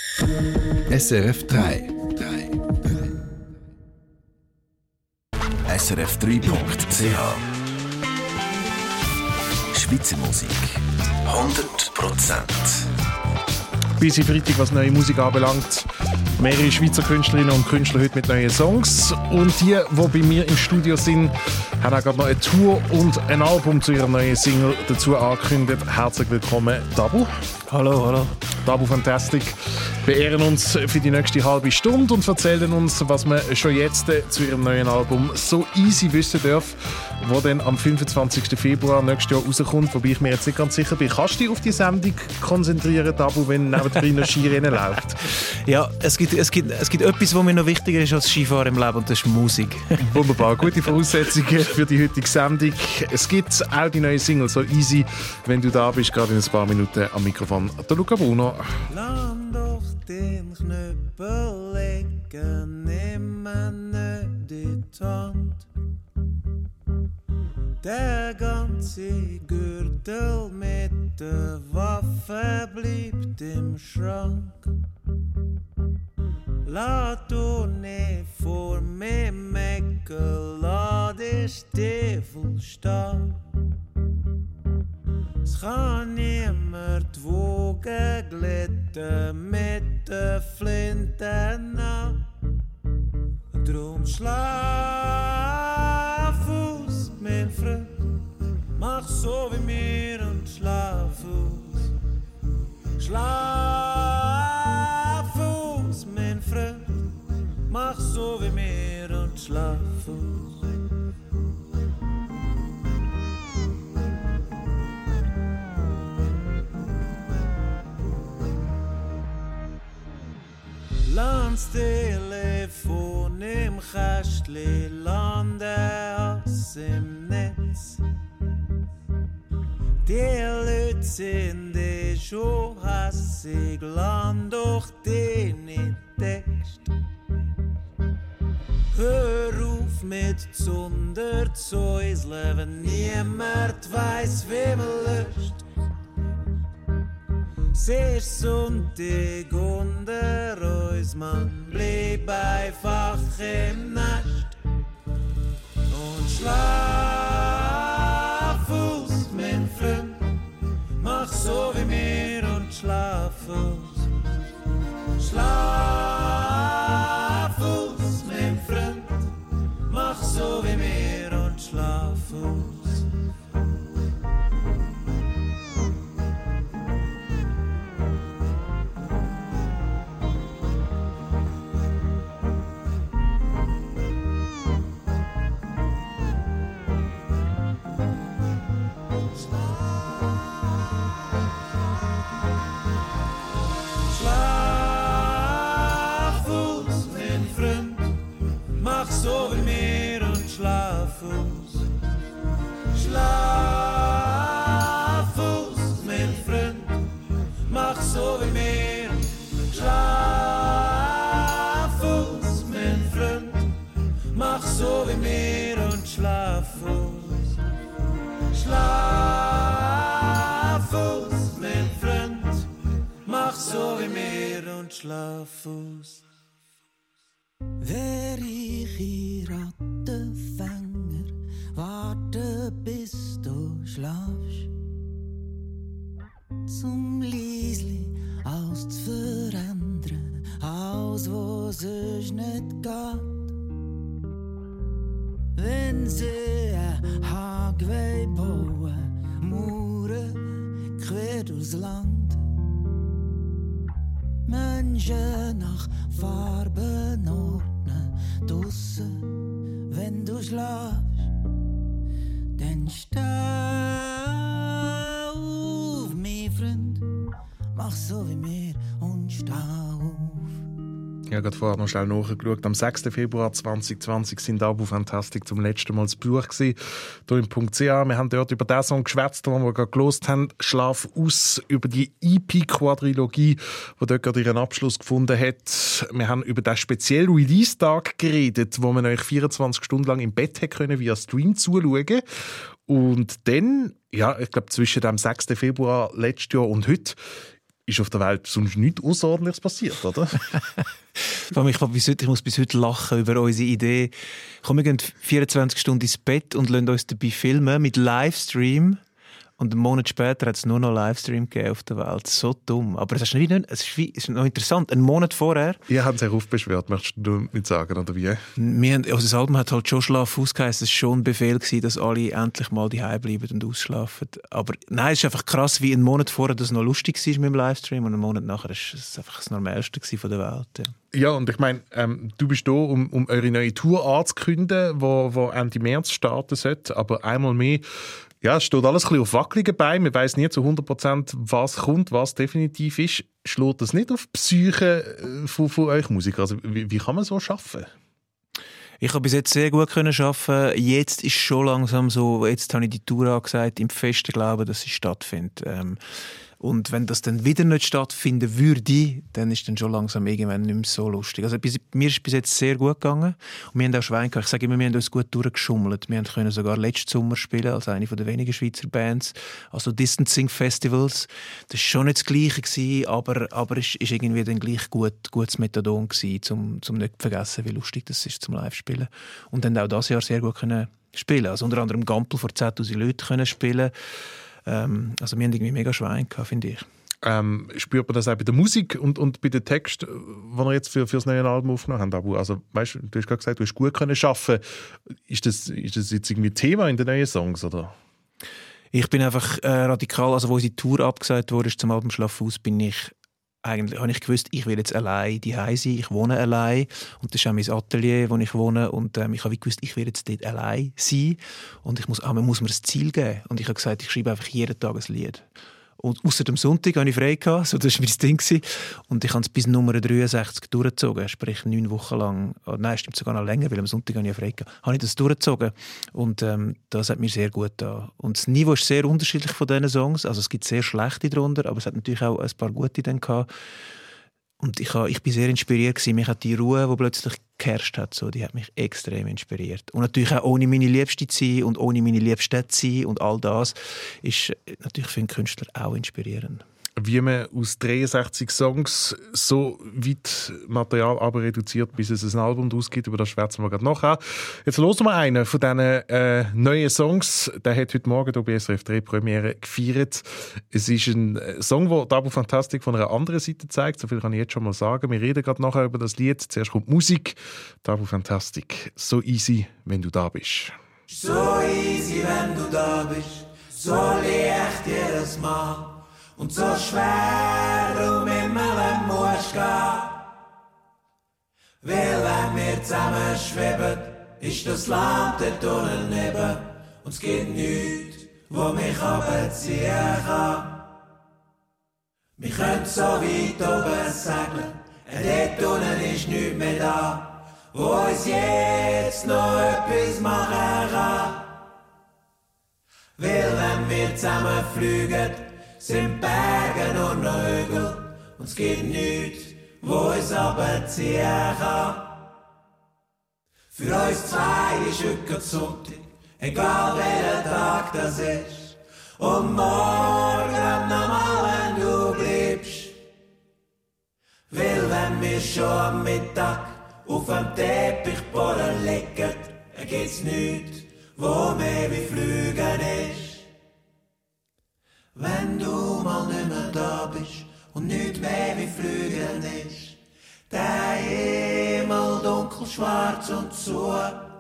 SRF 3. SRF3.ch Schweizer Musik 100%. Bis Freitag, was neue Musik anbelangt. Mehrere Schweizer Künstlerinnen und Künstler heute mit neuen Songs. Und die bei mir im Studio sind, haben auch gerade noch eine Tour und ein Album zu ihrer neuen Single dazu angekündigt. Herzlich willkommen, Dabu. Hallo, hallo. Dabu Fantastic beehren uns für die nächste halbe Stunde und erzählen uns, was man schon jetzt zu ihrem neuen Album «So Easy» wissen darf, wo dann am 25. Februar nächstes Jahr rauskommt, wobei ich mir jetzt nicht ganz sicher bin. Kannst du dich auf die Sendung konzentrieren, Dabu, wenn neben noch Skirennen läuft? Ja, es gibt etwas, was mir noch wichtiger ist als Skifahren im Leben, und das ist Musik. Wunderbar, gute Voraussetzungen für die heutige Sendung. Es gibt auch die neue Single «So Easy». Wenn du da bist, gerade in ein paar Minuten am Mikrofon, der Luca Bruno. Land auf den Knüppel legen, nimm mir nicht die Hand. Der ganze Gürtel mit der Waffe bleibt im Schrank. Lass du nicht vor mir mecken, lass die Stiefel stehen. Es kann niemand wogen glitten mit den Flinten an. Drum schlaf aus, mein Freund. Mach so wie mir und schlaf aus. Schlaf aus, mein Freund. Mach so wie mir und schlaf aus. Landstelefon im Kästli, Landehass im Netz. Die Leute sind schon hassig, land durch deine Text. Hör auf mit Zunderzäuseln, wenn niemand weiss, wie man löscht. Siehst Sonntag unter uns, man blieb einfach im Nest. Und schlaf aus, mein Freund, mach so wie mir und schlaf aus. Schlaf aus, mein Freund, mach so wie mir und schlaf aus. So wie mir und schlaf aus. Schlaf aus, mein Freund. Mach so wie mir. Schlaf aus, mein Freund. Mach so wie mir und schlaf aus. Schlaf aus, mein Freund. Mach so wie mir und schlaf aus. Wär ich in Rattenfänger, warte bis du schlafst. Zum Liesli alles zu verändern, alles wo sonst nicht geht. Wenn sie ein Hag bauen, Mauern quer durchs Land. Menschen nach Farben ordnen, draussen, wenn du schläfst, dann steh auf, mein Freund, mach so wie mir und steh auf. Ich habe gerade vorher noch schnell nachgeschaut. Am 6. Februar 2020 sind Dabu Fantastic zum letzten Mal zu Besuch gewesen, hier im .ch. Wir haben dort über den Song geschwätzt, den wir gerade gehört haben, «Schlaf aus», über die EP-Quadrilogie, die dort gerade ihren Abschluss gefunden hat. Wir haben über den speziellen Release-Tag geredet, wo man euch 24 Stunden lang im Bett können via Stream zuschauen. Und dann, ja, ich glaube zwischen dem 6. Februar letztes Jahr und heute, ist auf der Welt sonst nichts Außerordentliches passiert, oder? Ich muss bis heute lachen über unsere Idee. Komm, wir gehen 24 Stunden ins Bett und lassen uns dabei filmen mit Livestream. Und einen Monat später hat es nur noch Livestream gegeben auf der Welt. So dumm. Aber es ist noch interessant. Einen Monat vorher... Ihr habt sich aufbeschwert, möchtest du nicht sagen, oder wie? Das Album hat halt schon Schlaf ausgeheißen. Es war schon ein Befehl gewesen, dass alle endlich mal daheim bleiben und ausschlafen. Aber nein, es ist einfach krass, wie einen Monat vorher das noch lustig war mit dem Livestream und einen Monat nachher war es einfach das Normalste von der Welt. Ja. Ja, und ich meine, du bist hier, um eure neue Tour anzukündigen, wo Ende März starten sollte. Aber einmal mehr, ja, es steht alles ein bisschen auf wackeligen Beinen. Man weiss nie zu 100%, was kommt, was definitiv ist. Schlägt das nicht auf die Psyche von euch Musiker? Also, wie kann man so arbeiten? Ich habe bis jetzt sehr gut arbeiten. Jetzt ist es schon langsam so, jetzt habe ich die Tour angesagt, im festen Glauben, dass sie stattfindet. Und wenn das dann wieder nicht stattfinden würde, dann ist dann schon langsam irgendwann nicht mehr so lustig. Also mir ist es bis jetzt sehr gut gegangen. Und wir haben auch Schwein gehabt. Ich sage immer, wir haben uns gut durchgeschummelt. Wir können sogar letzten Sommer spielen, als eine der wenigen Schweizer Bands. Also Distancing Festivals. Das war schon nicht das Gleiche gewesen, aber es war irgendwie dann gleich gutes Methadon gewesen, um nicht zu vergessen, wie lustig das ist zum Live-Spielen. Und dann auch dieses Jahr sehr gut können spielen. Also unter anderem Gampel vor 10'000 Leuten können spielen. Also wir haben irgendwie mega Schwein gehabt, finde ich. Spürt man das auch bei der Musik und bei den Texten, die wir jetzt für das neue Album aufgenommen haben? Also, weißt, du hast gerade gesagt, du hast gut arbeiten. Ist das jetzt irgendwie Thema in den neuen Songs, oder? Ich bin einfach radikal, also wo unsere Tour abgesagt wurde zum Album «Schlaf aus», habe ich gewusst, ich will jetzt allein daheim sein, ich wohne allein und das ist auch mein Atelier, wo ich wohne und ich habe gewusst, ich will jetzt dort allein sein und man muss mir ein Ziel geben und ich habe gesagt, ich schreibe einfach jeden Tag ein Lied. Und ausser dem Sonntag hatte ich frei gehabt, so das war mein Ding gewesen. Und ich habe es bis Nummer 63 durchgezogen, sprich 9 Wochen lang. Oh, nein, stimmt sogar noch länger, weil am Sonntag hatte ich frei gehabt. Habe ich das durchgezogen und das hat mir sehr gut getan. Und das Niveau ist sehr unterschiedlich von diesen Songs, also es gibt sehr schlechte drunter, aber es hat natürlich auch ein paar gute dann gehabt. Und ich bin sehr inspiriert gewesen. Mich hat die Ruhe, die plötzlich geherrscht hat, so, die hat mich extrem inspiriert. Und natürlich auch ohne meine Liebste zu sein und ohne meine Liebste zu sein und all das ist natürlich für einen Künstler auch inspirierend. Wie man aus 63 Songs so weit Material aber reduziert, bis es ein Album ausgibt, über das schwätzen wir gerade nachher. Jetzt hören wir einen von diesen neuen Songs. Der hat heute Morgen hier bei SRF 3 Premiere gefeiert. Es ist ein Song, der Tabu Fantastic von einer anderen Seite zeigt. So viel kann ich jetzt schon mal sagen. Wir reden gerade nachher über das Lied. Zuerst kommt Musik. Tabu Fantastic. So easy, wenn du da bist. So easy, wenn du da bist. So leicht jedes Mal. Und so schwer, darum immer, wenn du musst gehen. Weil wenn wir zusammen schweben, ist das Land dort unten neben. Und es gibt nichts, wo mich runterziehen kann. Wir können so weit oben segeln, dort unten ist nichts mehr da, wo uns jetzt noch etwas machen kann. Weil wenn wir zusammen fliegen, sind Berge nur noch Hügel und es gibt nichts, wo uns runterziehen kann. Für uns zwei ist heute Sonntag, egal welcher Tag das ist. Und morgen nochmal, wenn du bleibst. Weil wenn wir schon am Mittag auf dem Teppichboden liegen, gibt's nichts, wo mehr wie Flügen ist. Wenn du mal nicht mehr da bist und nicht mehr wie Flügen ist, der Himmel dunkel, schwarz und zu,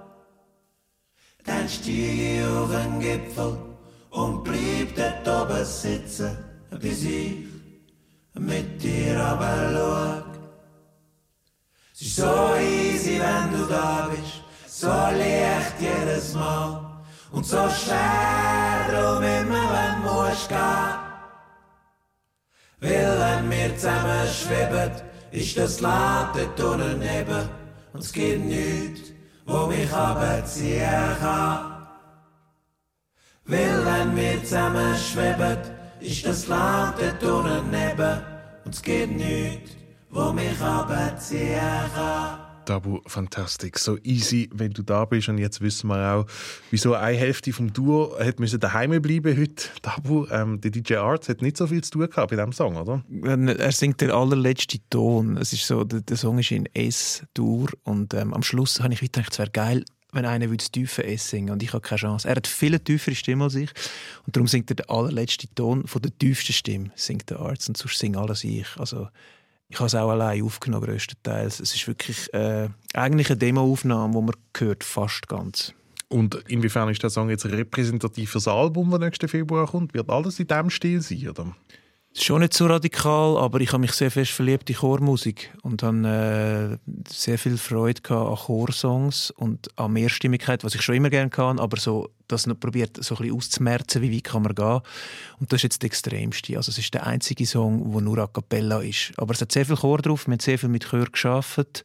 dann steig ich auf den Gipfel und bleib dort oben sitzen, bis ich mit dir runter schau. Es ist so easy, wenn du da bist, so leicht jedes Mal. Und so schwer, darum immer, wenn du musst gehen. Weil wenn wir zusammen schweben, ist das Land dort unten neben. Und es gibt nichts, wo mich runterziehen kann. Weil wenn wir zusammen schweben, ist das Land dort unten neben. Und es gibt nichts, wo mich runterziehen kann. Tabu Fantastic. So easy, wenn du da bist. Und jetzt wissen wir auch, wieso eine Hälfte vom Duo hat daheim bleiben heute. Tabu, der DJ Arts hat nicht so viel zu tun gehabt bei diesem Song, oder? Er singt den allerletzten Ton. Es ist so, der Song ist in S-Dur und am Schluss habe ich gedacht, es wäre geil, wenn einer das tiefe S singen und ich habe keine Chance. Er hat viel tiefere Stimme als ich und darum singt er den allerletzten Ton von der tiefsten Stimme, singt der Arts, und sonst singt alles ich. Also ich habe es auch allein aufgenommen, grösstenteils. Es ist wirklich eigentlich eine Demo-Aufnahme, die man hört, fast ganz. Und inwiefern ist der Song jetzt repräsentativ für das Album, das nächsten Februar kommt? Wird alles in diesem Stil sein, oder? Schon nicht so radikal, aber ich habe mich sehr fest verliebt in Chormusik und habe sehr viel Freude an Chorsongs und an Mehrstimmigkeit, was ich schon immer gerne kann, aber so das noch probiert so ein bisschen auszumerzen, wie weit kann man gehen. Und das ist jetzt der extremste. Also es ist der einzige Song, der nur a cappella ist. Aber es hat sehr viel Chor drauf, wir haben sehr viel mit Chor gearbeitet.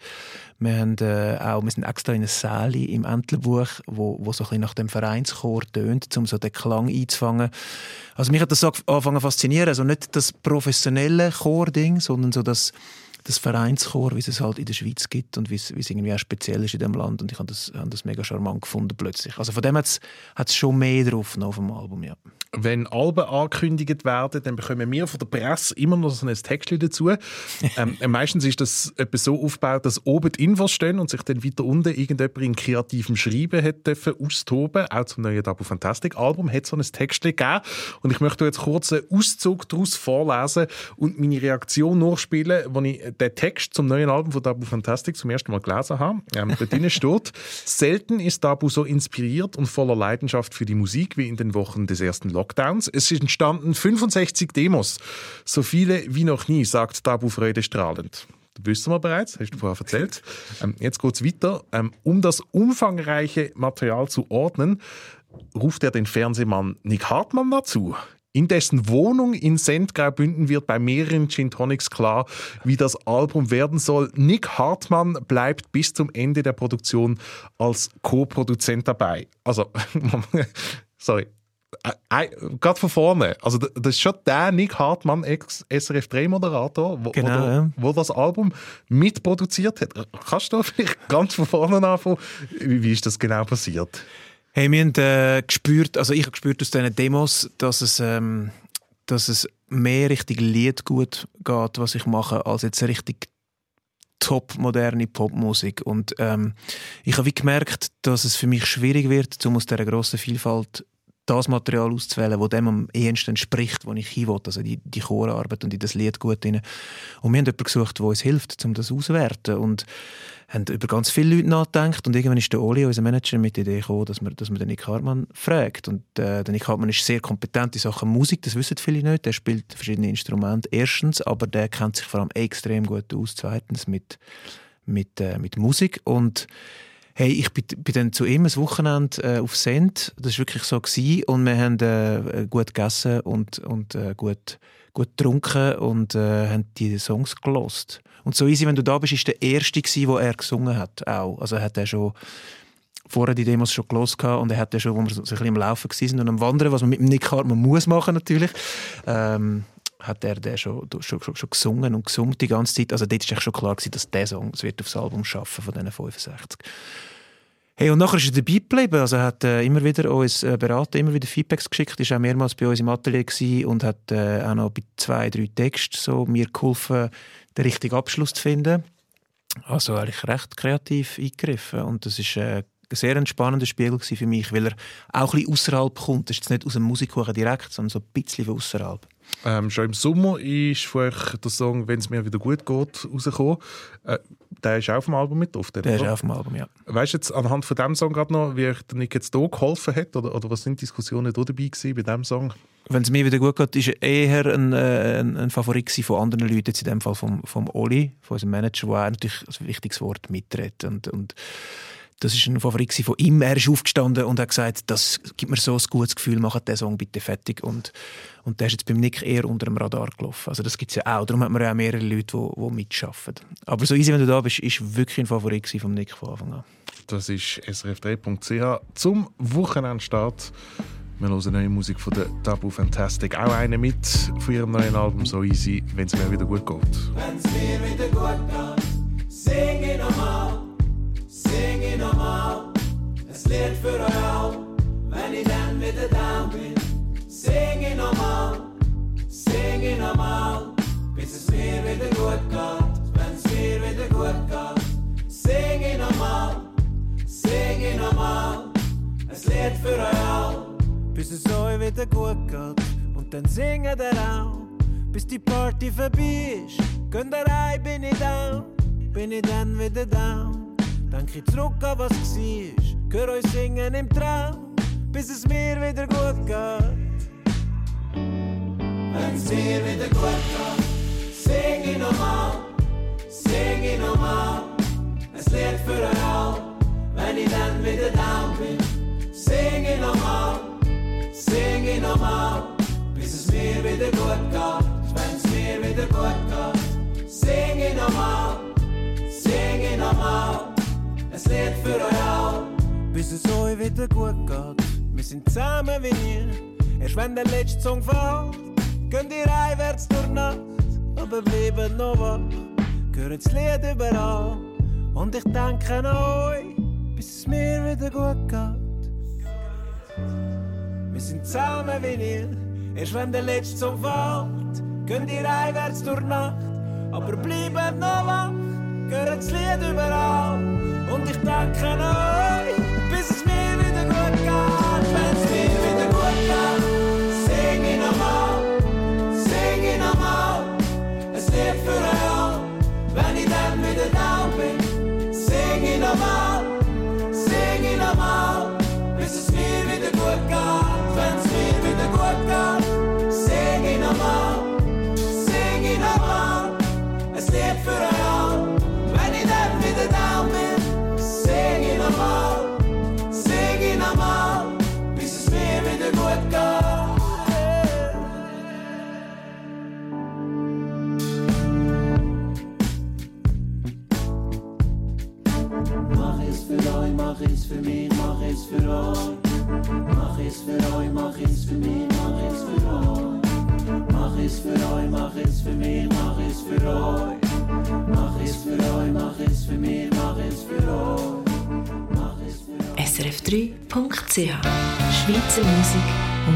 Wir sind extra in einer Säle im Entlebuch, wo so ein bisschen nach dem Vereinschor tönt, um so den Klang einzufangen. Also mich hat das so angefangen zu faszinieren. Also nicht das professionelle Chording, sondern so das Vereinschor, wie es halt in der Schweiz gibt und wie es irgendwie auch speziell ist in diesem Land. Und ich habe das mega charmant gefunden plötzlich. Also von dem hat es schon mehr drauf noch auf dem Album, ja. Wenn Alben angekündigt werden, dann bekommen wir von der Presse immer noch so ein Textchen dazu. Meistens ist das etwas so aufgebaut, dass oben die Infos stehen und sich dann weiter unten irgendjemand in kreativem Schreiben hat dürfen austoben. Auch zum neuen Tabu Fantastic Album hat so ein Textchen gegeben. Und ich möchte jetzt kurz einen Auszug daraus vorlesen und meine Reaktion nachspielen, als ich den Text zum neuen Album von Tabu Fantastic zum ersten Mal gelesen habe. Da drinnen steht: Selten ist Tabu so inspiriert und voller Leidenschaft für die Musik wie in den Wochen des ersten Lockdowns. Es entstanden 65 Demos. So viele wie noch nie, sagt Tabu freudestrahlend. Das wissen wir bereits, hast du vorher erzählt. Jetzt geht es weiter. Um das umfangreiche Material zu ordnen, ruft er den Fernsehmann Nick Hartmann dazu. In dessen Wohnung in Sendgraubünden wird bei mehreren Gin Tonics klar, wie das Album werden soll. Nick Hartmann bleibt bis zum Ende der Produktion als Co-Produzent dabei. Also, sorry. Gerade von vorne. Also, das ist schon der Nick Hartmann, Ex-SRF3-Moderator, wo das Album mitproduziert hat. Kannst du vielleicht ganz von vorne anfangen? Wie ist das genau passiert? Hey, wir haben gespürt, also ich habe gespürt aus diesen Demos, dass es mehr Richtung Liedgut geht, was ich mache, als jetzt richtig top moderne Popmusik. Und ich habe gemerkt, dass es für mich schwierig wird, um aus dieser grossen Vielfalt das Material auszuwählen, das dem am ehesten entspricht, wo ich hin will, also die Chorarbeit und in das Liedgut rein. Und wir haben jemanden gesucht, der uns hilft, um das auszuwerten. Und haben über ganz viele Leute nachgedacht. Und irgendwann ist der Oli, unser Manager, mit der Idee gekommen, dass man den Nick Hartmann fragt. Und der Nick Hartmann ist sehr kompetent in Sachen Musik, das wissen viele nicht. Der spielt verschiedene Instrumente, erstens, aber der kennt sich vor allem extrem gut aus, zweitens mit Musik. Und hey, ich bin dann zu ihm ein Wochenende auf Send. Das war wirklich so gewesen. Und wir haben gut gegessen und gut getrunken und haben die Songs gelost. Und so easy, wenn du da bist, ist der erste gewesen, wo er gesungen hat. Auch. Also hat er schon vorher die Demos schon gelost gehabt und er hat ja schon, wo wir so ein bisschen im Laufen waren und am Wandern, was man mit dem Nick Hartmann muss machen natürlich, hat er schon gesungen und gesungen die ganze Zeit. Also dort war schon klar gewesen, dass der Song wird aufs Album schaffen von diesen 65. Hey, und nachher ist er dabei geblieben. Also er hat immer wieder uns beraten, immer wieder Feedbacks geschickt, ist auch mehrmals bei uns im Atelier gewesen und hat auch noch bei 2-3 Texten so mir geholfen, den richtigen Abschluss zu finden. Also eigentlich recht kreativ eingegriffen. Und das ist ein sehr entspannender Spiegel für mich, weil er auch ein bisschen außerhalb kommt. Das ist jetzt nicht aus dem Musikkuchen direkt, sondern so ein bisschen von außerhalb. Schon im Sommer ist von euch der Song «Wenn es mir wieder gut geht» rausgekommen. Der ist auch auf dem Album mit drauf. Der ist auch auf dem Album, ja. Weißt du jetzt anhand von diesem Song gerade noch, wie euch der Nick jetzt hier geholfen hat? Oder was sind Diskussionen da dabei gewesen bei diesem Song? «Wenn es mir wieder gut geht» ist eher ein Favorit von anderen Leuten, jetzt in dem Fall vom Oli, von unserem Manager, der natürlich ein wichtiges Wort mitredet. Und das ist ein Favorit von ihm. Er ist aufgestanden und hat gesagt, das gibt mir so ein gutes Gefühl, macht den Song bitte fertig. Und der ist jetzt beim Nick eher unter dem Radar gelaufen. Also das gibt es ja auch. Darum hat man ja auch mehrere Leute, die mitarbeiten. Aber so easy, wenn du da bist, ist wirklich ein Favorit von Nick von Anfang an. Das ist srf3.ch zum Wochenendstart. Wir hören neue Musik von der Tabu Fantastic. Auch eine mit von ihrem neuen Album «So easy, wenn es mir wieder gut geht». Wenn es mir wieder gut geht, sing ich nochmal. mir wieder gut geht, wenn's mir wieder gut geht. Sing ich nochmal, ein Lied für euch all. Bis es euch wieder gut geht und dann singen wir auch. Bis die Party vorbei ist, geht ihr rein, bin ich dann wieder down. Denk ich zurück an was war, hör euch singen im Traum, bis es mir wieder gut geht. Wenn's mir wieder gut geht, sing ich nochmal, ein Lied für euch all. Wenn ich dann wieder down bin, sing ich nochmal, bis es mir wieder gut geht. Wenn's mir wieder gut geht, sing ich nochmal, ein Lied für euch all. Bis es euch wieder gut geht, wir sind zusammen wie nie. Erst wenn der letzte Song fällt, gehen ihr heimwärts durch die Nacht, aber bleiben noch wach. Hören das Lied überall und ich denke an euch, bis es mir wieder gut geht. Wir sind zusammen wie nie. Erst wenn der letzte Song fällt, gehen ihr heimwärts durch die Nacht, aber bleiben noch wach. Hören das Lied überall und ich denke an euch, bis es mir wieder gut geht. Wenn's mir wieder gut geht, sing ich nochmal, ein Lied für euch all. Wenn ich dann wieder down bin, sing ich nochmal, bis es mir wieder gut geht. Wenn's mir wieder gut geht, sing ich nochmal, ein Lied für euch all. Wenn ich dann wieder down bin, sing ich nochmal, bis es mir wieder gut geht. Mach es für euch, mach es für mich, mach es für euch. Mach es für euch, mach es für mich, mach es für euch. Mach es für euch, mach es für mich, mach es für euch. Mach es für euch, mach es für mich, mach es für euch. Mach es für euch. srf3.ch Schweizer Musik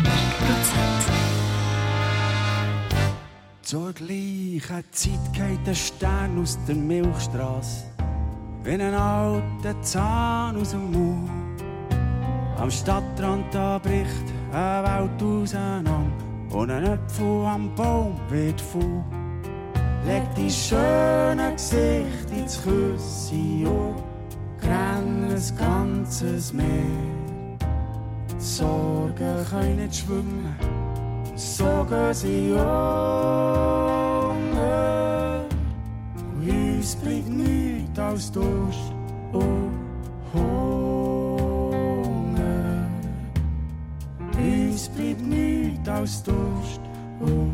100%. Zur gleichen Zeit geht der Stern aus der Milchstrasse, wie ein alter Zahn aus dem Mund. Am Stadtrand da bricht eine Welt auseinander und ein Apfel am Baum wird voll. Leg dein schöne Gesicht ins Küsse und grenn ein ganzes Meer. Die Sorgen können nicht schwimmen, so gehen sie unter. Und uns bleibt nichts als Durst und Hunger. Uns bleibt nichts als Durst und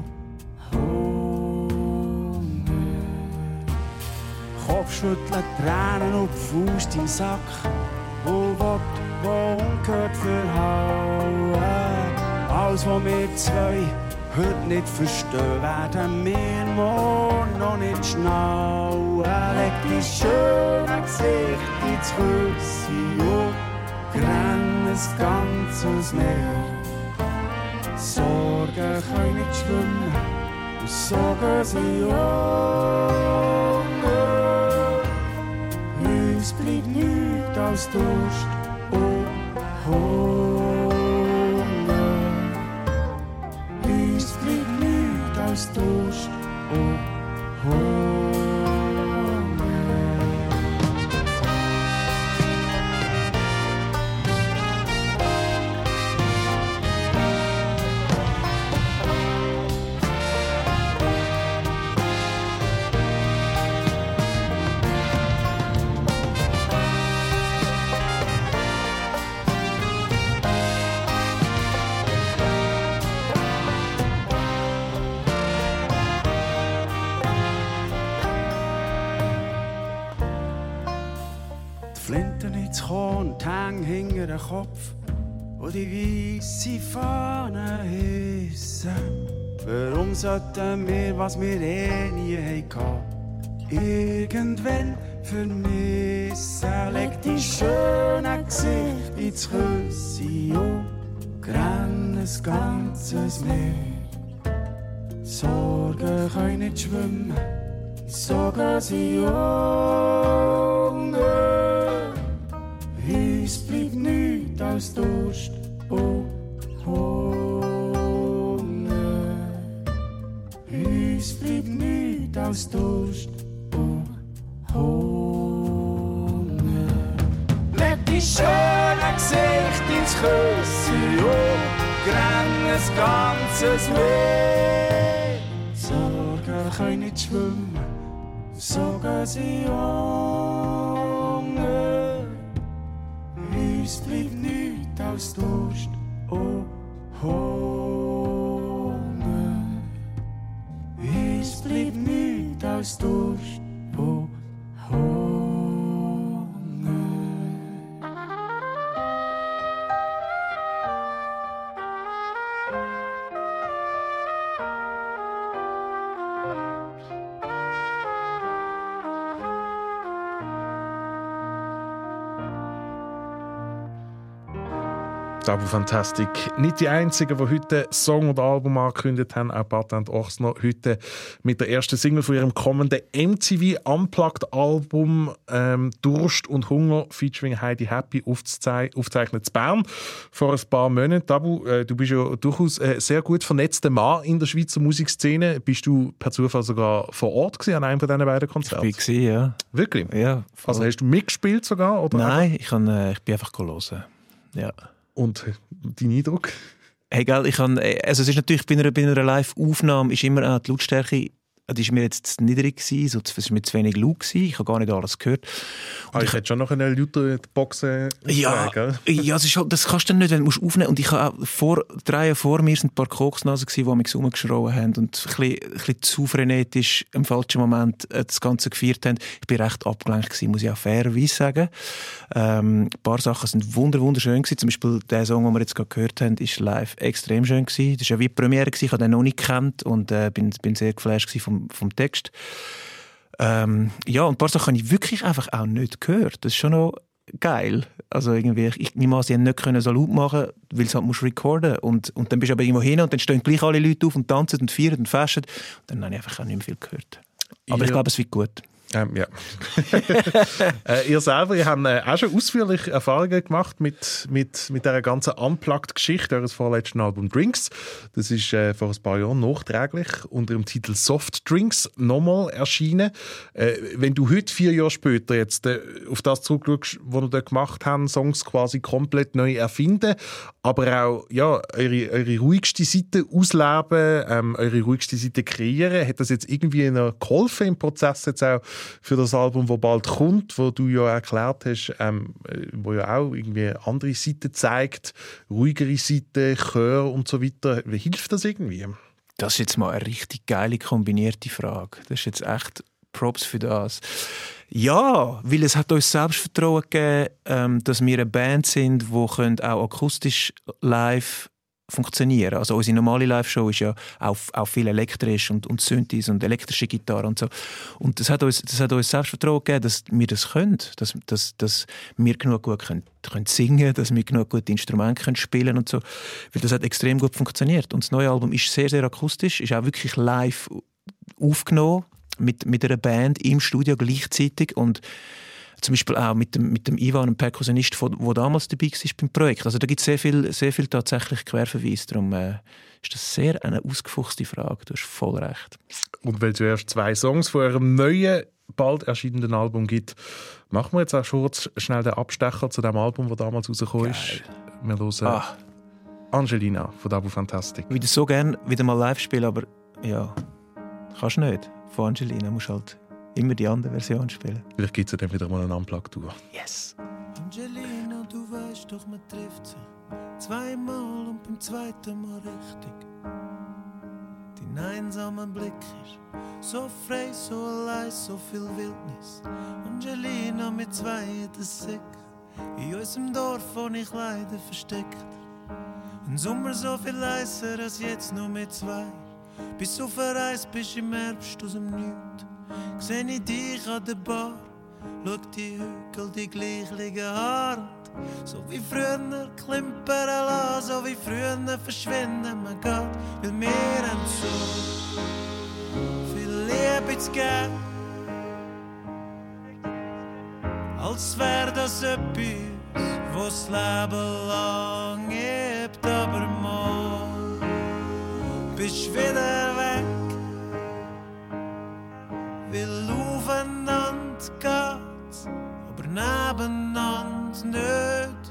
Hunger. Kopfschütteln, Tränen und Faust im Sack, und Worte, die ungehört verhauen. Alles, was wir zwei heute nicht verstehen, werden wir morgen noch nicht schnallen. Leg dein schönes Gesicht ins Küsse und grenn ein ganzes Meer. Sorgen können nicht schwimmen, und so gehen sie unter. Uns bleibt nichts als Durst und Hunger. Uns bleibt nichts als Durst und Hunger. Flinten ins Korn und häng hinter den Kopf, wo die weisse Fahne hissen. Warum sollten wir, was wir nie hatten, irgendwann vermissen? Leg dein schönes Gesicht ins Küsse und grenn ein ganzes Meer. Sorgen können nicht schwimmen, so gehen sie unter. Uns bleibt nichts als Durst und Hunger. Uns bleibt nichts als Durst und Hunger. Leg die schöne Gesicht ins Küssen und grenn ein ganzes Meer. Sorgen können nicht schwimmen, so gehen sie unter. Uns bleibt nichts als Durst und Hunger. Uns bleibt nichts als Durst und Hunger. Tabu Fantastic. Nicht die einzigen, die heute Song oder Album angekündigt haben. Auch Patent Ochsner heute mit der ersten Single von ihrem kommenden MTV Unplugged Album Durst und Hunger featuring Heidi Happy aufgezeichnet in Bern vor ein paar Monaten. Tabu, du bist ja durchaus sehr gut vernetzter Mann in der Schweizer Musikszene. Bist du per Zufall sogar vor Ort gewesen, an einem von diesen beiden Konzerten? Ich war, ja. Wirklich? Ja. Voll. Also hast du mitgespielt sogar? Oder Nein, ich bin einfach hören. Ja. Und dein Eindruck? Hey, gell, es ist natürlich bei einer Live-Aufnahme ist immer auch die Lautstärke, die ist mir jetzt zu niedrig gewesen, es war mir zu wenig laut gewesen, ich habe gar nicht alles gehört. Und ich hätte schon noch eine lautere Boxen. Ja, ja, das kannst du dann nicht, wenn du aufnehmen musst. Und ich habe auch drei Jahre vor mir sind ein paar Koksnasen gewesen, die mich rumgeschrien haben und ein bisschen zu frenetisch im falschen Moment das Ganze gefeiert haben. Ich bin recht abgelenkt gewesen, muss ich auch fairerweise sagen. Ein paar Sachen sind wunderschön gewesen. Zum Beispiel der Song, den wir jetzt gerade gehört haben, ist live extrem schön gewesen. Das war ja wie die Premiere gewesen. Ich habe den noch nicht gekannt und bin sehr geflasht vom Text. Ja, und ein paar Sachen habe ich wirklich einfach auch nicht gehört. Das ist schon noch geil. Also irgendwie, ich nehme an, sie nicht können so laut machen, weil sie halt musst recorden. Und dann bist du aber irgendwo hin und dann stehen gleich alle Leute auf und tanzen und feiern und festen. Und dann habe ich einfach auch nicht mehr viel gehört. Aber ja. Ich glaube, es wird gut. Ja. Ihr selber, ihr habt auch schon ausführlich Erfahrungen gemacht mit dieser ganzen Unplugged-Geschichte eures vorletzten Album Drinks. Das ist vor ein paar Jahren nachträglich unter dem Titel Soft Drinks nochmal erschienen. Wenn du heute, 4 Jahre später, jetzt auf das zurückschaust, was ihr da gemacht habt, Songs quasi komplett neu erfinden, aber auch ja, eure ruhigste Seite ausleben, eure ruhigste Seite kreieren, hat das jetzt irgendwie noch geholfen im Prozess jetzt auch für das Album, das bald kommt, wo du ja erklärt hast, wo ja auch irgendwie andere Seiten zeigt, ruhigere Seiten, Chör und so weiter. Wie hilft das irgendwie? Das ist jetzt mal eine richtig geile, kombinierte Frage. Das ist jetzt echt Props für das. Ja, weil es hat uns Selbstvertrauen gegeben, dass wir eine Band sind, die auch akustisch live funktionieren. Also unsere normale Live-Show ist ja auch viel elektrisch und Synthes und elektrische Gitarre und so. Und das hat uns Selbstvertrauen gegeben, dass wir das können, dass wir genug gut können singen, dass wir genug gute Instrumente können spielen und so. Weil das hat extrem gut funktioniert. Und das neue Album ist sehr, sehr akustisch, ist auch wirklich live aufgenommen mit einer Band im Studio gleichzeitig und zum Beispiel auch mit dem Ivan, einem Perkussionist, der damals dabei war beim Projekt. Also da gibt es sehr viel tatsächlich Querverweis. Darum ist das sehr eine ausgefuchste Frage. Du hast voll recht. Und weil es zuerst 2 Songs von eurem neuen, bald erscheinenden Album gibt, machen wir jetzt auch schon schnell den Abstecher zu dem Album, das damals rausgekommen ist. Wir hören Angelina von Tabu Fantastic. Ich würde so gerne wieder mal live spielen, aber ja, kannst du nicht. Von Angelina musst halt immer die andere Version spielen. Vielleicht gibt es ja dann wieder mal eine Unplugged-Tour. Yes! Angelina, du weißt doch, man trifft sich 2-mal und beim 2. Mal richtig. Dein einsamer Blick ist so frei, so allein, so viel Wildnis. Angelina mit 2 in der Sick, in unserem Dorf, wo ich leider versteckt. Ein Sommer so viel leiser als jetzt nur mit 2. Bis du verreist bist im Herbst aus dem Nichts. Seh ich dich an der Bar, Schau die Hügel, die gleichen Haare. So wie früher klimpern lassen, so wie früher verschwinden wir geht, weil wir haben so viel Liebe zu geben. Als wär das etwas, was das Leben lang gibt, aber morgen bist wieder weg, weil aufeinander geht's, aber nebeneinander nicht.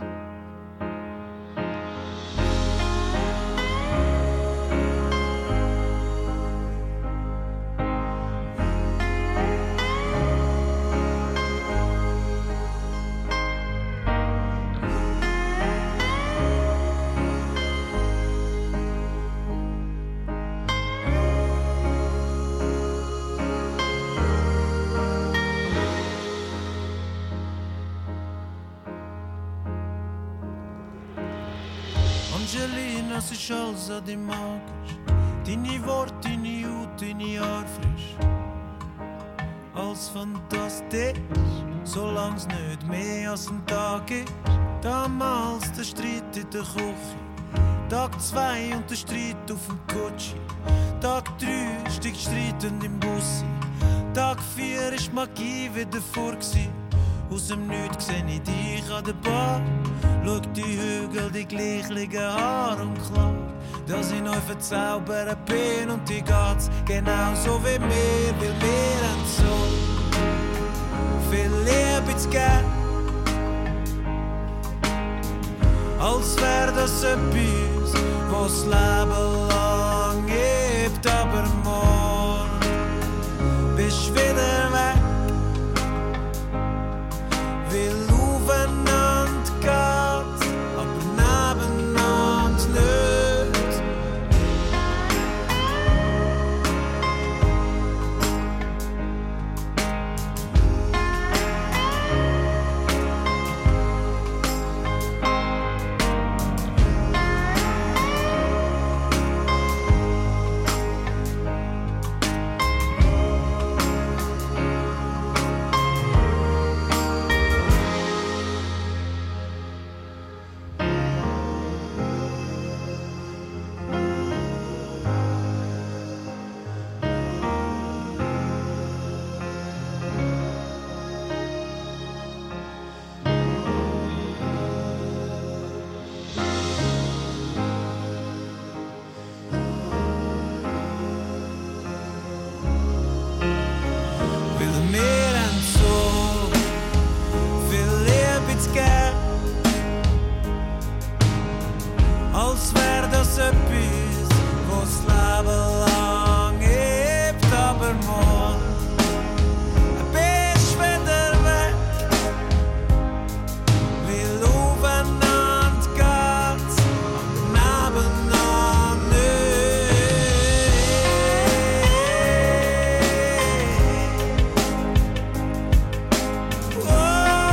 Angelina, es ist alles an dir magisch. Deine Worte, deine Haut, deine Haare frisch. Alles fantastisch, solange es nicht mehr als ein Tag ist. Damals der Streit in der Küche. Tag 2 und der Streit auf dem Gucci. Tag 3 steigt streitend im Bussi. Tag 4 ist Magie wieder vor gsi. Aus dem Nichts seh ich dich an der Bar. Schau die Hügel, die gleichen Haare und klar, dass ich neu verzaubert bin und die geht's genauso wie mir, weil wir haben so viel Liebe zu geben. Als wär das etwas, was das Leben lang gibt, aber morgen bist wieder weg, weil aufeinander geht, aber nebeneinander nicht. Als wär das etwas, was das Leben lang gibt, aber morgen bist wieder weg, weil aufeinander geht's, aber nebeneinander nicht. Oh.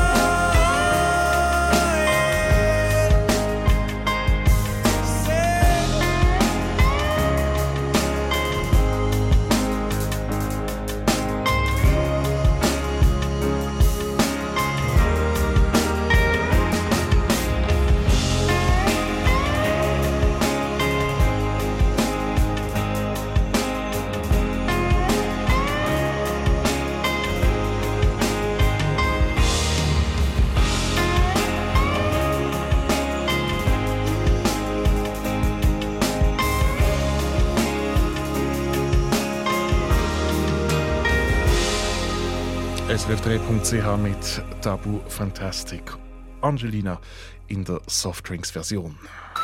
SRF3.ch mit Tabu Fantastic. Angelina in der Softdrinks-Version.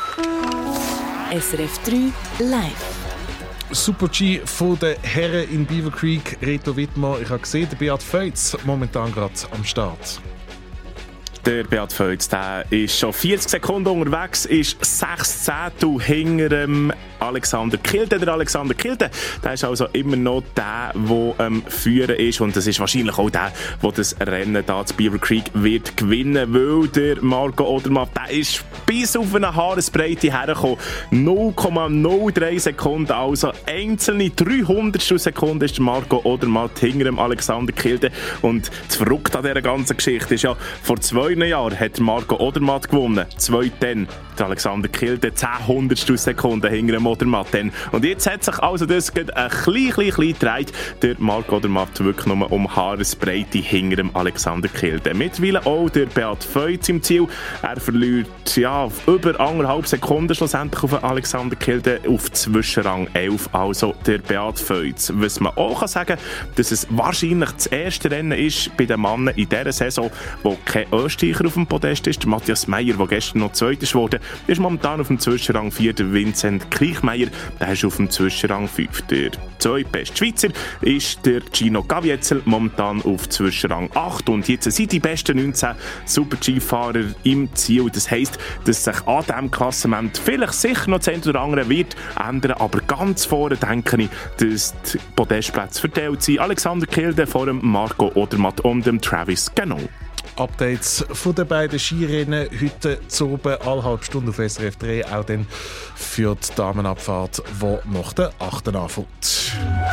SRF 3 live. Super G von den Herren in Beaver Creek, Reto Wittmer. Ich habe gesehen, der Beat Feutz momentan gerade am Start. Der Beat Feutz, der ist schon 40 Sekunden unterwegs, ist 6 Zehntel hinter dem Alexander Kilde. Der Alexander Kilde, der ist also immer noch der führen ist, und das ist wahrscheinlich auch der das Rennen da zu Beaver Creek wird gewinnen, weil der Marco Odermatt, der ist bis auf eine Haaresbreite hergekommen. 0,03 Sekunden, also einzelne 300 Sekunden ist der Marco Odermatt hinter dem Alexander Kilde. Und das Verrückte an dieser ganzen Geschichte ist ja, vor 2 Jahren hat Marco Odermatt gewonnen, 2 dann der Alexander Kilde 10 Sekunden hinter dem Odermatt. Und jetzt hat sich also das ein klein gedreht. Der Marco Odermatt wirklich nur um Haaresbreite hinter dem Alexander Kilde. Mittlerweile auch der Beat Feuz im Ziel. Er verliert über 1,5 Sekunden schlussendlich auf Alexander Kilde auf Zwischenrang 11. Also der Beat Feuz. Was man auch sagen kann, dass es wahrscheinlich das erste Rennen ist bei den Männern in dieser Saison, wo kein Österreicher auf dem Podest ist. Der Matthias Meyer, der gestern noch Zweiter wurde, ist momentan auf dem Zwischenrang 4. Der Vincent Kriechmeier, der ist auf dem Zwischenrang 5. Der zweitbeste Schweizer ist der Gino Gavietzel, momentan auf Zwischenrang 8. Und jetzt sind die besten 19 Super-G-Fahrer im Ziel. Das heisst, dass sich an diesem Klassement vielleicht sicher noch das eine oder andere wird ändern. Aber ganz vorne denke ich, dass die Podestplätze verteilt sind. Alexander Kilde vor dem Marco Odermatt und dem Travis Gannon. Updates von den beiden Skirennen heute zu oben, alle halbe Stunde auf SRF 3, auch dann für die Damenabfahrt, die nach der 8. anfängt.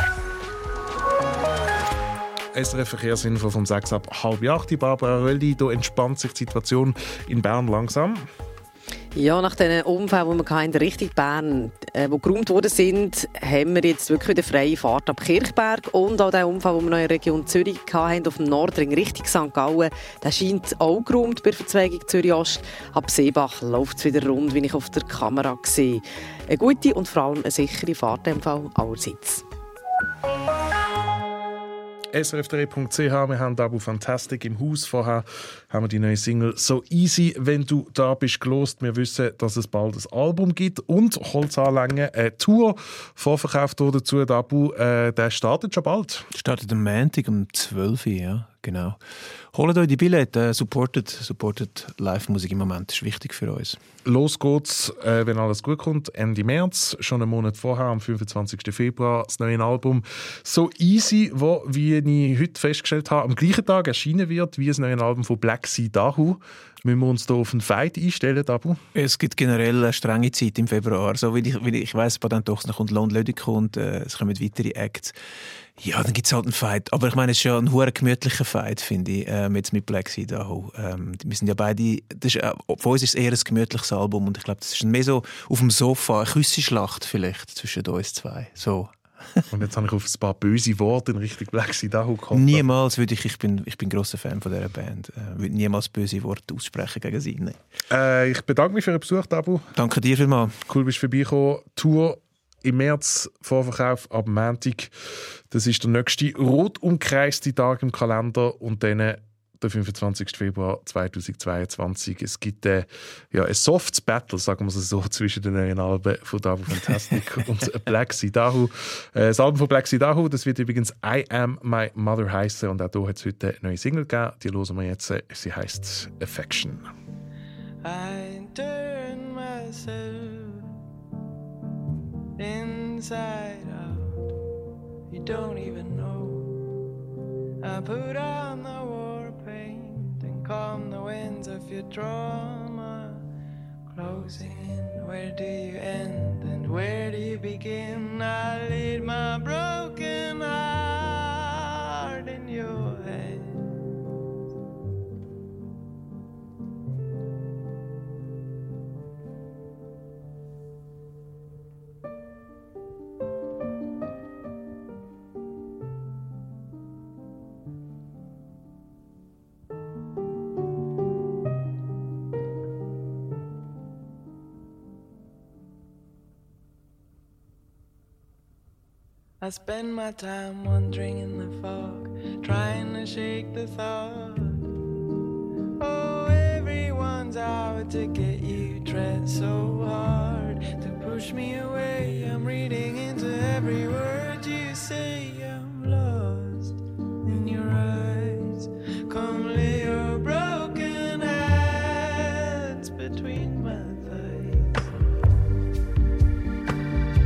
SRF Verkehrsinfo vom 6 ab halb 8. Barbara Rölli, da entspannt sich die Situation in Bern langsam. Ja, nach den Unfällen, die wir in der Richtung Bern, die geräumt worden sind, haben wir jetzt wirklich wieder freie Fahrt ab Kirchberg. Und auch der Unfall, den wir noch in der Region Zürich hatten, auf dem Nordring Richtung St. Gallen, der scheint auch geräumt bei der Verzweigung Zürich-Ost. Ab Seebach läuft es wieder rund, wie ich auf der Kamera sehe. Eine gute und vor allem eine sichere Fahrt im Fall allerseits. srf3.ch, wir haben Abu Fantastic im Haus. Vorher haben wir die neue Single «So Easy», wenn du da bist, gelost. Wir wissen, dass es bald ein Album gibt und Holzanlänge, eine Tour vorverkauft wurde dazu. Abu, der startet schon bald. Startet am Montag um 12 Uhr, ja, genau. Holt euch die Billette, supportet Live-Musik im Moment, das ist wichtig für uns. Los geht's, wenn alles gut kommt, Ende März, schon einen Monat vorher, am 25. Februar, das neue Album «So Easy», wo, wie ich heute festgestellt habe, am gleichen Tag erschienen wird wie das neue Album von Black Sea Dahu. Müssen wir uns da auf einen Fight einstellen, Abu? Es gibt generell eine strenge Zeit im Februar. So wie ich weiss, bei den Tochsen kommt Lond Lödik und es kommen weitere Acts. Ja, dann gibt es halt einen Fight. Aber ich meine, es ist ja ein hoher gemütlicher Fight, finde ich, jetzt mit Black Sea Dahu. Wir sind ja beide, von uns ist es eher ein gemütliches Album und ich glaube, das ist mehr so auf dem Sofa, eine Küssenschlacht vielleicht zwischen uns zwei. So. Und jetzt habe ich auf ein paar böse Worte in Richtung Black Sea Dahu gekommen. Niemals würde ich bin grosser Fan von dieser Band, würde niemals böse Worte aussprechen gegen sie. Ich bedanke mich für den Besuch, Abu. Danke dir vielmals. Cool, bist du vorbeigekommen. Tour im März, Vorverkauf ab Montag. Das ist der nächste rot umkreiste Tag im Kalender und dann der 25. Februar 2022. Es gibt ein softes Battle, sagen wir es so, zwischen den neuen Alben von Abu Fantastic und Black Sea Dahu. Das Album von Black Sea Dahu, das wird übrigens «I Am My Mother» heissen und auch hier hat es heute eine neue Single gegeben. Die hören wir jetzt. Sie heisst «Affection». I turn myself inside out. You don't even know. I put on the war paint and calm the winds of your trauma. Closing in, where do you end and where do you begin? I lead my broken heart in your hands. I spend my time wandering in the fog, trying to shake the thought. Oh, everyone's out to get you, tread so hard to push me away. I'm reading into every word you say. I'm lost in your eyes. Come lay your broken hands between my thighs.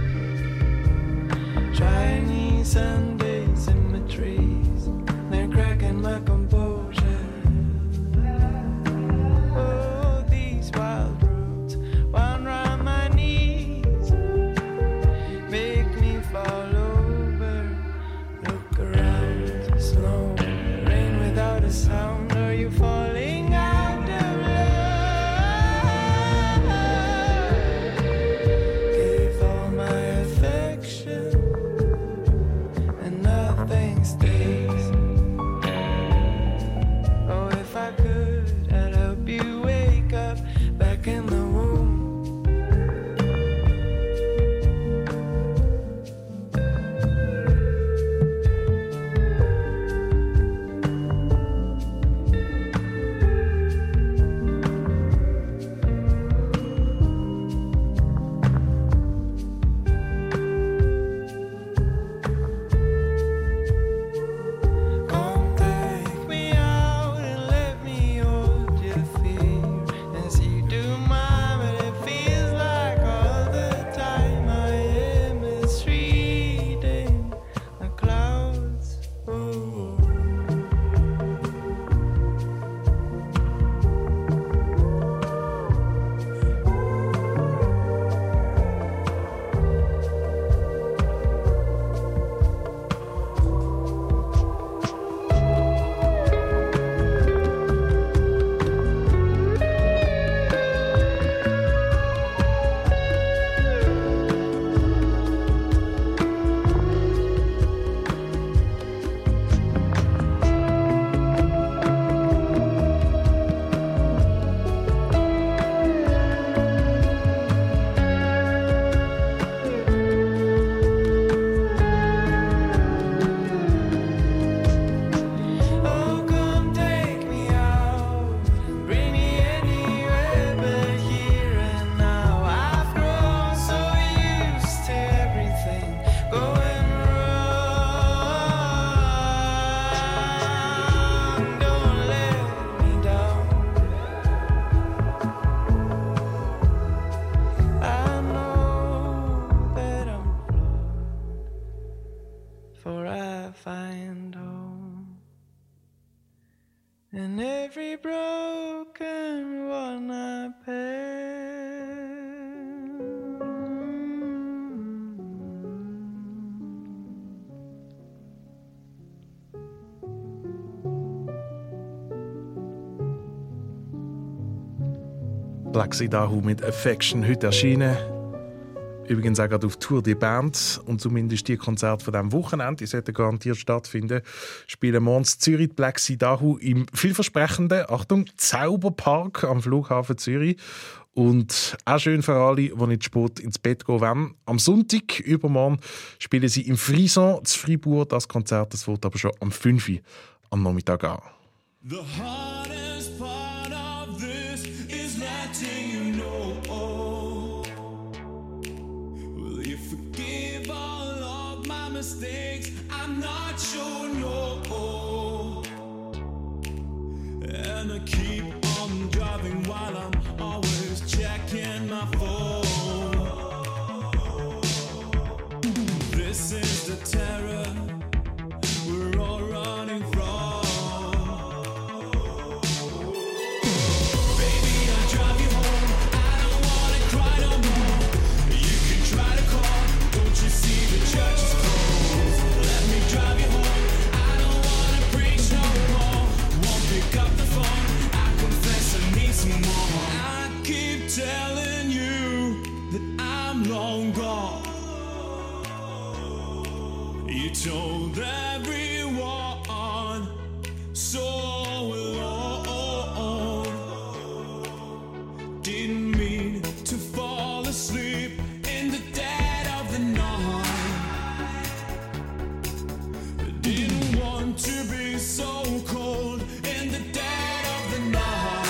and every broken one I bear. Black Sidahu mit Affection heute erschienen. Übrigens auch gerade auf Tour die Band. Und zumindest die Konzerte von diesem Wochenende, die sollten garantiert stattfinden, spielen morgens Zürich Black Sidahu im vielversprechenden, Achtung, Zauberpark am Flughafen Zürich. Und auch schön für alle, die nicht spät ins Bett gehen wollen. Am Sonntag, übermorgen, spielen sie im Frison zu Fribourg. Das Konzert das wird aber schon am 5 Uhr am Nachmittag an. The hardest part of this is letting you know. Will you forgive all of my mistakes? I'm not sure, no. And I keep on driving while I'm always checking my phone. This is the terror we're all running from. Telling you that I'm long gone. You told everyone so alone. Didn't mean to fall asleep in the dead of the night. Didn't want to be so cold in the dead of the night.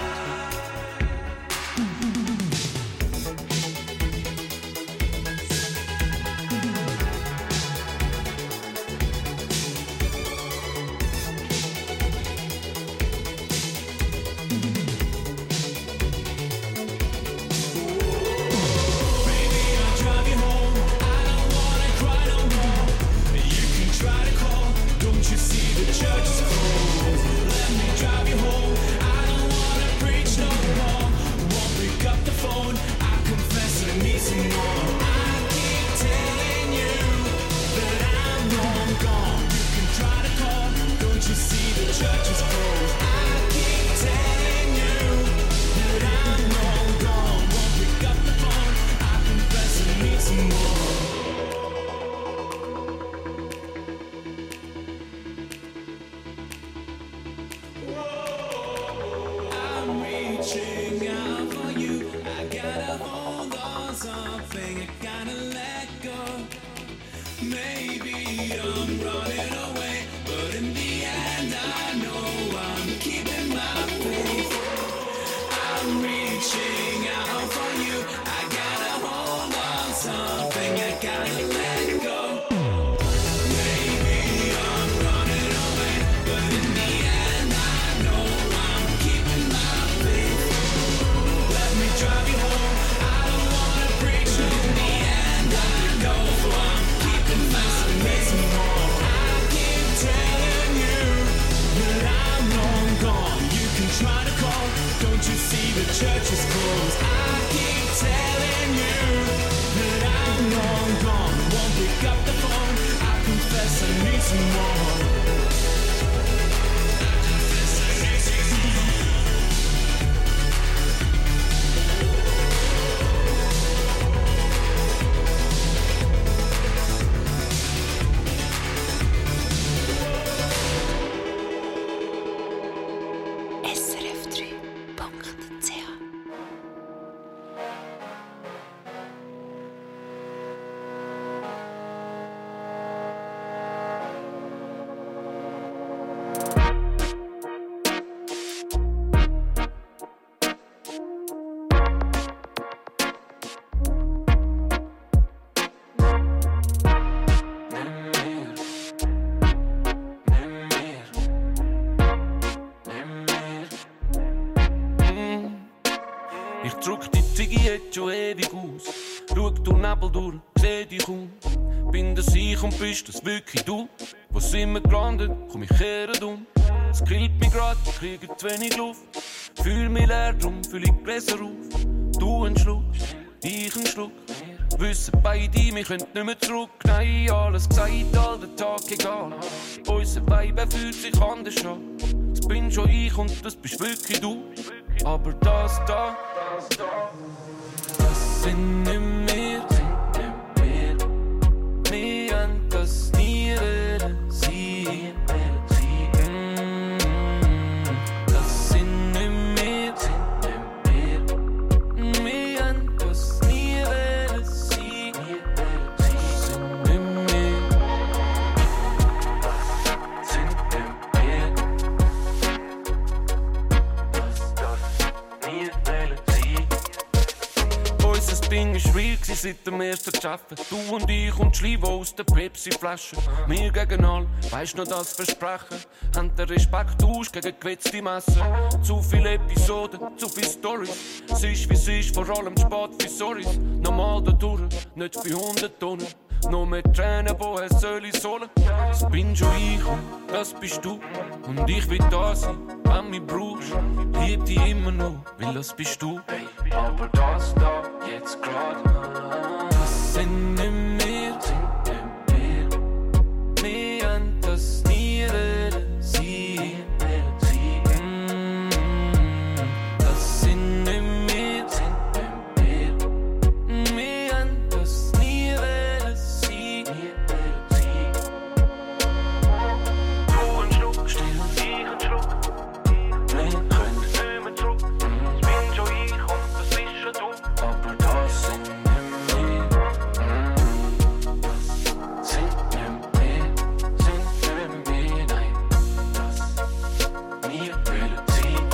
Schon ewig aus. Schau durch Nebel durch, seh dich kaum. Bin das ich und bist das wirklich du? Wo sind wir gelandet? Komm ich kehren um. es killt mich grad, ich kriege zu wenig Luft. Fühl mich leer, drum fühl ich Gläser auf. Du ein Schluck, ich ein Schluck. Wissen beide, wir können nicht mehr zurück. Nein, alles gesagt, all der Tag egal. Unser Vibe fühlt sich anders an. Das bin schon ich und das bist wirklich du. Aber das da, das sind nicht wir. Wir haben das nie wollen sein. Das sind nicht wir. Wir haben das nie wollen sein. Das sind nicht wir. Das sind nicht wir. Das nie wollen sein. Unser Ding ist real seit dem ersten Schaffen. Du und ich und Schleife aus der Pepsi-Flasche. Wir gegen all, weisst noch das Versprechen. Haben den Respekt aus gegen gewetzte Messer. Zu viele Episoden, zu viele Storys. Es ist wie es ist, vor allem spät für Sorries. Normal da durch, nicht für 100 Tonnen. Noch mehr Tränen, woher soll ich sollen? Das bin schon ich und das bist du. Und ich will da sein, wenn du mich brauchst. Lieb dich immer noch, weil das bist du. Aber das da, jetzt grad, das sind nicht wir. Wir haben das nie wollen sein. Das sind nicht wir. Wir haben das nie wollen sein. Du ein Schluck, still, ich ein Schluck. Wir können nicht mehr zurück. Das bin schon ich und das bist schon du. Aber das sind nicht wir. Das sind nicht wir, nein. Das nie wollen sein.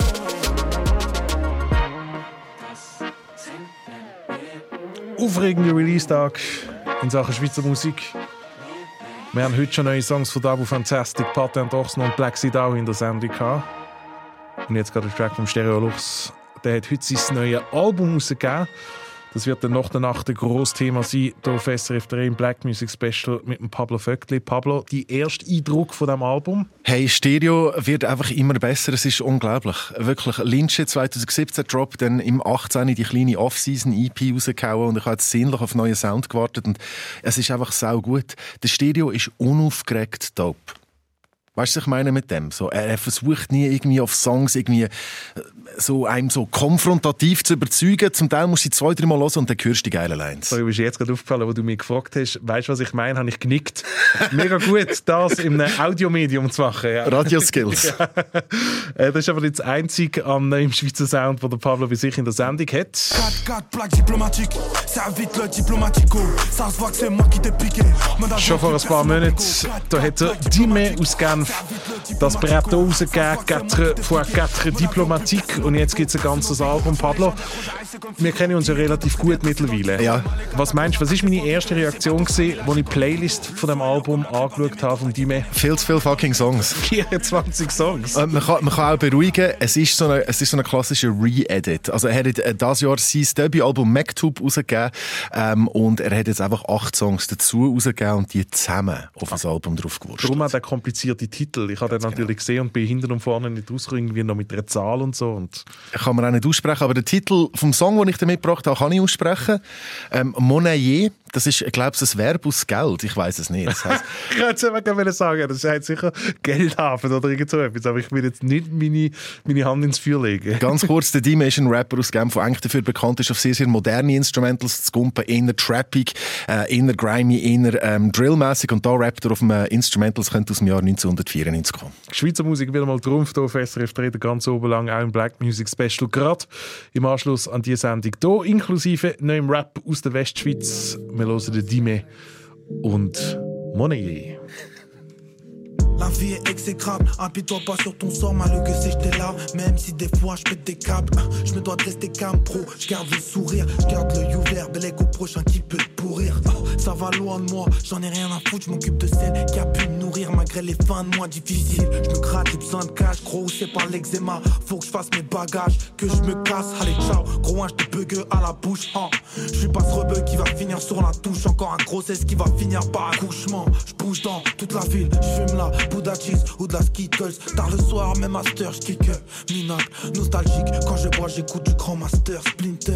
Das sind nicht wir. Aufregender Release-Tag in Sachen Schweizer Musik. Wir haben heute schon neue Songs von Dabu Fantastic, Patent Ochsner und Black Sea Dow in der Sendung gehabt. Und jetzt gerade der Track vom Stereo Lux. Der hat heute sein neues Album rausgegeben. Das wird dann nach der Nacht ein grosses Thema sein. Hier auf SRF 3 im Black Music Special mit dem Pablo Vöckli. Pablo, die erste Eindruck von diesem Album? Hey, Stereo wird einfach immer besser. Es ist unglaublich. Wirklich, Lindsche 2017 Drop, dann im 18 die kleine Off-Season-EP rausgehauen und ich habe jetzt sehnlich auf neuen Sound gewartet und es ist einfach sau gut. Der Stereo ist unaufgeregt dope. Weißt du, was ich meine mit dem? So, er versucht nie irgendwie auf Songs irgendwie so einem so konfrontativ zu überzeugen. Zum Teil musst du sie 2-3 Mal hören und dann hörst du die geilen Lines. Sorry, mir ist jetzt gerade aufgefallen, wo du mich gefragt hast. Weißt du, was ich meine? Habe ich genickt. Mega gut, das in einem Audiomedium zu machen. Ja. Radio-Skills. Ja. Das ist aber nicht das Einzige am neuen Schweizer Sound, den der Pablo bei sich in der Sendung hat. Schon vor ein paar Monaten da hat er Dime aus Genf das Brett hier rausgegeben, 4x4 Diplomatique. Und jetzt gibt es ein ganzes Album. Pablo, wir kennen uns ja relativ gut mittlerweile. Ja. Was meinst du, was war meine erste Reaktion, als ich die Playlist von dem Album angeschaut habe von Dime? Viel zu viele fucking Songs. 24 Songs. Man kann auch beruhigen, es ist so eine klassische Re-Edit. Also er hat dieses Jahr sein Debütalbum Mektub rausgegeben und er hat jetzt einfach 8 Songs dazu rausgegeben und die zusammen auf das Album drauf gewurscht. Darum hat er komplizierte Titel. Ich habe den natürlich gesehen und bin hinten und vorne nicht rausgekommen, irgendwie noch mit einer Zahl und so. Und kann man auch nicht aussprechen, aber den Titel vom Song, den ich da mitgebracht habe, kann ich aussprechen. Monnaie, das ist, glaube ich, ein Verb aus Geld. Ich weiss es nicht. Das heisst, ich wollte es gerne sagen, das heißt sicher Geld haben oder irgend so etwas, aber ich will jetzt nicht meine Hand ins Feuer legen. Ganz kurz, der Dime ist ein Rapper aus Genf, der eigentlich dafür bekannt ist, auf sehr, sehr moderne Instrumentals zu gumpen, eher trappig, eher grimy, eher drillmässig und da rappt er auf einem Instrumentals, könnte aus dem Jahr 1994 kommen. Schweizer Musik wieder mal trumpft auf SRF 3, ganz oben lang, auch im Black Music Special, gerade im Anschluss an diese Sendung hier, inklusive neuem Rap aus der Westschweiz. Wir hören den Dime und Monnaie. La vie est exécrable, appuie-toi pas sur ton sort, malgré que c'est tes larmes. Même si des fois je pète des câbles, je me dois de rester calme, pro. Je garde le sourire, je garde l'œil ouvert, bel écho prochain qui peut te pourrir. Ça va loin de moi, j'en ai rien à foutre. Je m'occupe de celle qui a pu me nourrir malgré les fins de mois difficiles. Je me gratte, j'ai besoin de cash, gros, c'est pas l'eczéma. Faut que je fasse mes bagages, que je me casse. Allez, ciao, gros, je te bug à la bouche. Je suis pas ce rebeu qui va finir sur la touche. Encore un grossesse qui va finir par accouchement. Je bouge dans toute la ville, je fume la Buddha cheese ou de la Skittles. Tard le soir, même master, je kick minable, nostalgique. Quand je bois, j'écoute du grand master Splinter.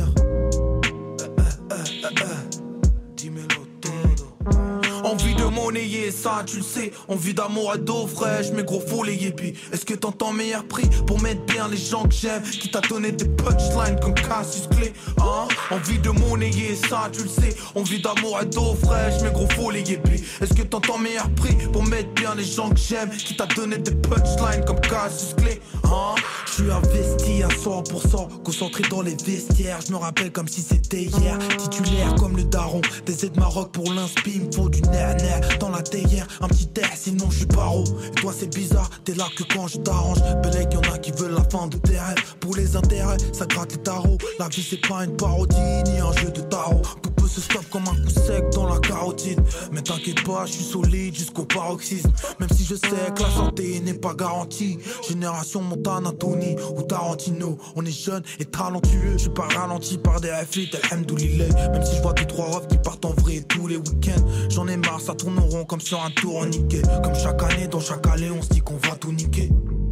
Envie de monnayer, ça tu le sais. Envie d'amour à d'eau fraîche, mais gros faut les yépis. Est-ce que t'entends meilleur prix pour mettre bien les gens que j'aime? Qui t'a donné des punchlines comme Cassius Clay, hein? Envie de monnayer, ça tu le sais. Envie d'amour à d'eau fraîche, mais gros faut les yépis. Est-ce que t'entends meilleur prix pour mettre bien les gens que j'aime? Qui t'a donné des punchlines comme Cassius Clay, hein? Je suis investi à 100%, concentré dans les vestiaires. Je me rappelle comme si c'était hier. Titulaire comme le daron, des aides Maroc pour l'inspi. Me faut du nerf dans la théière, un petit air, sinon je suis paro. Et toi c'est bizarre, t'es là que quand je t'arrange. Belek, y'en a qui veulent la fin de tes rêves. Pour les intérêts, ça gratte les tarots. La vie c'est pas une parodie, ni un jeu de tarot. Tout peut se stop comme un coup sec dans la carotide. Mais t'inquiète pas, je suis solide jusqu'au paroxysme. Même si je sais que la santé n'est pas garantie. Génération Montana, Tony ou Tarantino. On est jeune et talentueux. Je suis pas ralenti par des FI, alhamdoulilah. Même si je vois 2-3 refs qui partent en vrai tous les week-ends. J'en ai marre, ça tourne rond comme sur un tourniquet. Comme chaque année, dans chaque allée, on se dit qu'on va tout niquer.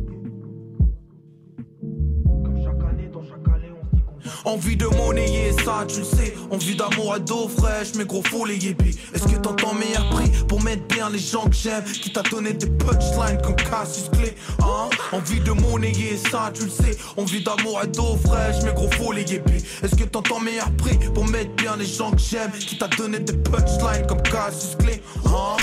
Envie de monnayer, ça tu le sais. Envie d'amour à d'eau fraîche, mais gros faut les yépis. Est-ce que t'entends meilleur prix pour mettre bien les gens que j'aime? Qui t'a donné des punchlines comme Cassius Clay, hein? Envie de monnayer, ça tu le sais. Envie d'amour à d'eau fraîche, mais gros faut les yépis. Est-ce que t'entends meilleur prix pour mettre bien les gens que j'aime? Qui t'a donné des punchlines comme Cassius Clay, hein?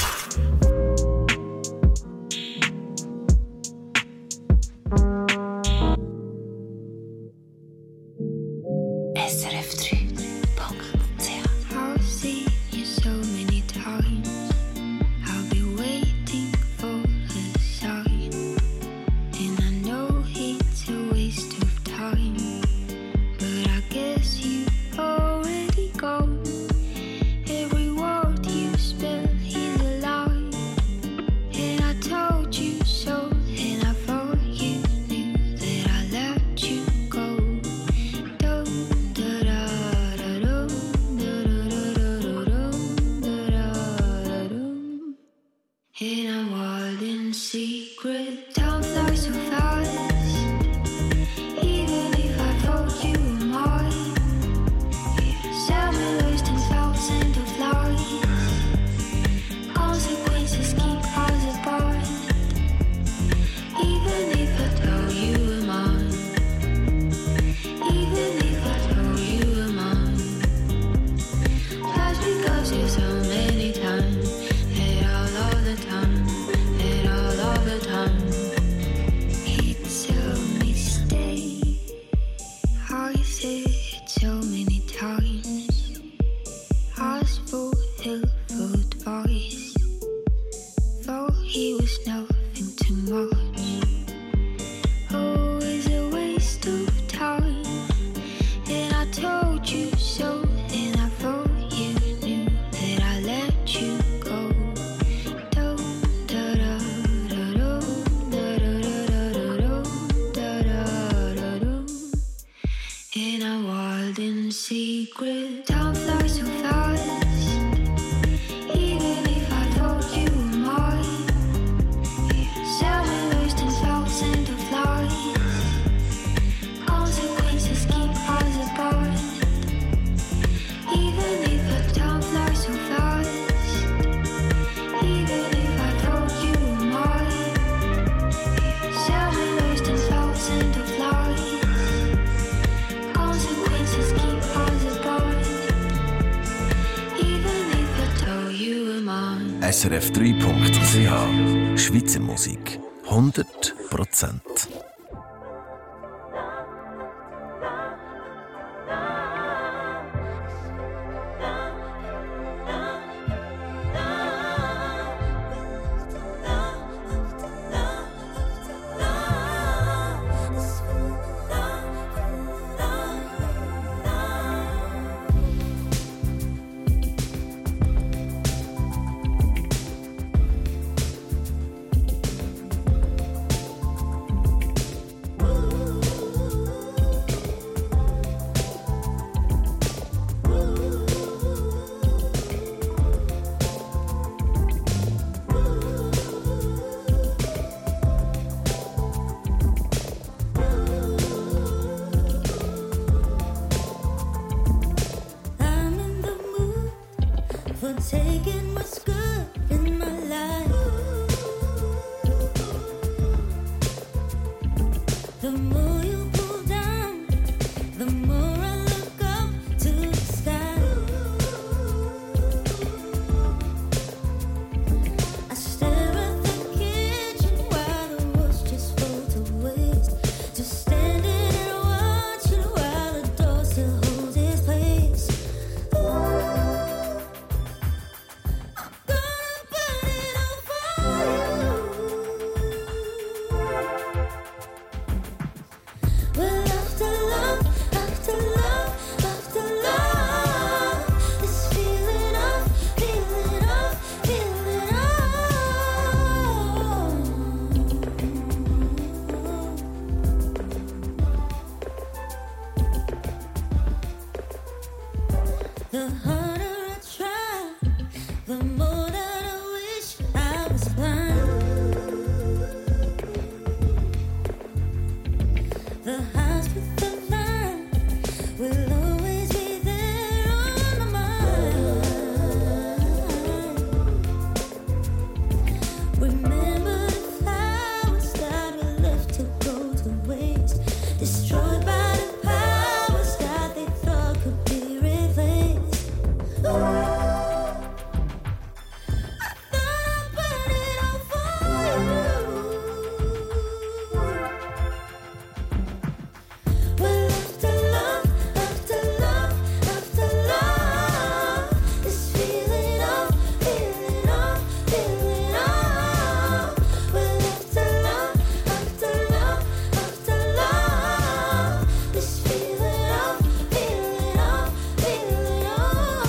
SRF3.ch Schweizer Musik 100%. taking what's good in my life. The more you pull down, the more I look up to the sky. I stare at the kitchen while the world's just full to waste. Just standing and watching while the door still holds its place. Well, after love, after love, after love, this feeling of, feeling of, feeling of. The harder I try, the more that I wish I was blind. The house with the vine will always be there on my mind. Remember the flowers that were left to go to waste, destroyed by the powers that they thought could be replaced. I thought I'd burn it all for you. Well, after love, after love, after love, this feeling of, feeling of, feeling of. Well, after love, after love, after love, this feeling of, feeling of, feeling of.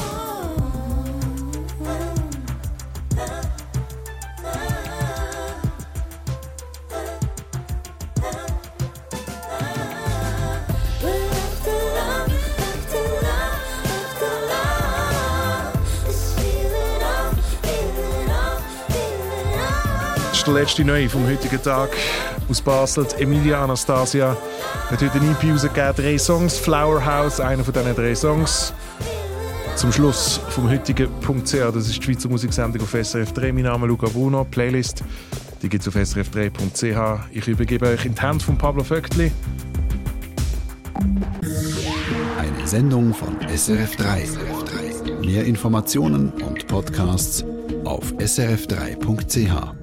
Well, after love, after love, after love, this feeling of, feeling of, feeling of. Das ist der letzte Neue vom heutigen Tag aus Basel. Die Emilia Anastasia hat heute eine EP rausgegeben, 3 Songs. Flower House, einer von diesen 3 Songs. Zum Schluss vom heutigen .ch, das ist die Schweizer Musiksendung auf SRF 3. Mein Name ist Luca Bruno. Playlist, die gibt es auf srf3.ch. Ich übergebe euch in die Hände von Pablo Vöckli. Eine Sendung von SRF 3. Mehr Informationen und Podcasts auf srf3.ch.